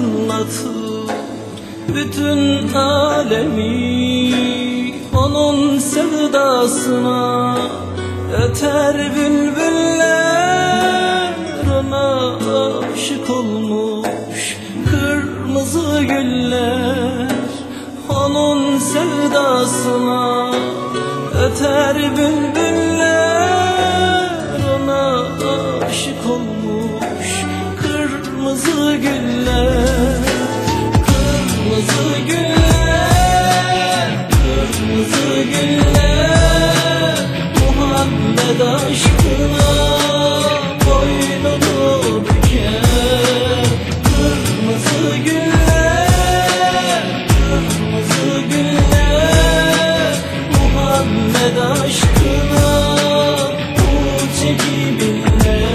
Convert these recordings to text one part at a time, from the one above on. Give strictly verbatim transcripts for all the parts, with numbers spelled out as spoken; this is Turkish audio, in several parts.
aydınlatır bütün alemi. Onun sevdasına öter bülbüller, ona aşık olmuş kırmızı güller. Onun sevdasına öter bülbüller, ona aşık olmuş kırmızı güller. Kırmızı güller, kırmızı güller, Muhammed aşkına boynunu büker. Kırmızı güller, kırmızı güller, Muhammed aşkına bu çekibiller.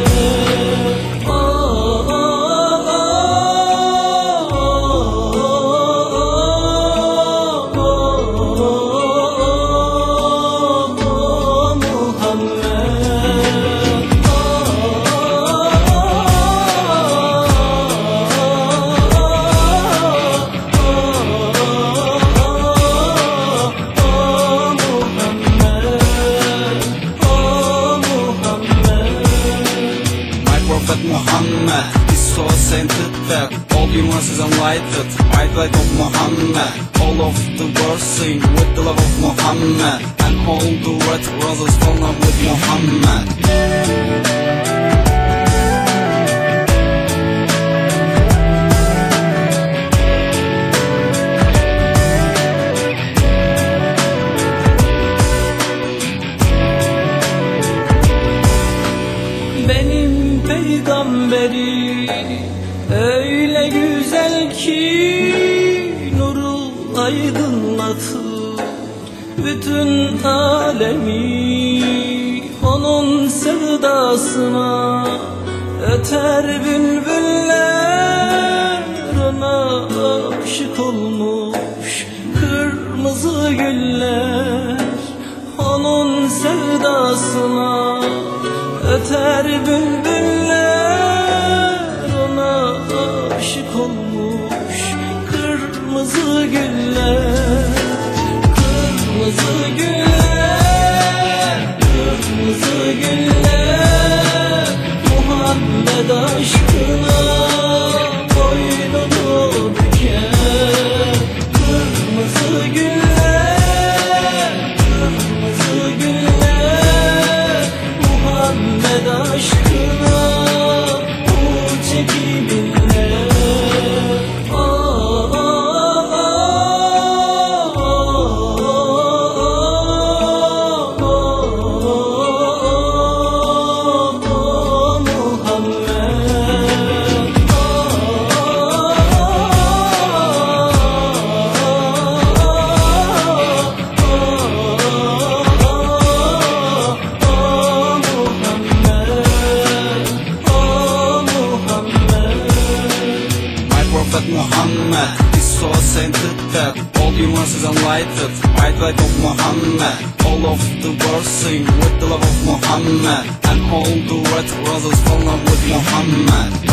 Muhammad is so sainted that all universe is enlightened. White light of Muhammad, all of the world sing with the love of Muhammad, and all the red roses fall in love with Muhammad. Benim peygamberi öyle güzel ki nuru aydınlatır bütün alemi. Onun sevdasına öter bülbüller, ona aşık olmuş kırmızı güller. Onun sevdasına öter bülbüller, ona aşık olmuş kırmızı güller. Kırmızı güller, kırmızı güller, Muhammed aşkına boynunu büker. Kırmızı güller, kırmızı güller, Muhammed aşkına bu çekibiller. Muhammad is so sainted that all universe is enlightened. White light of Muhammad, all of the world sing with the love of Muhammad, and all the red roses fall in love with Muhammad.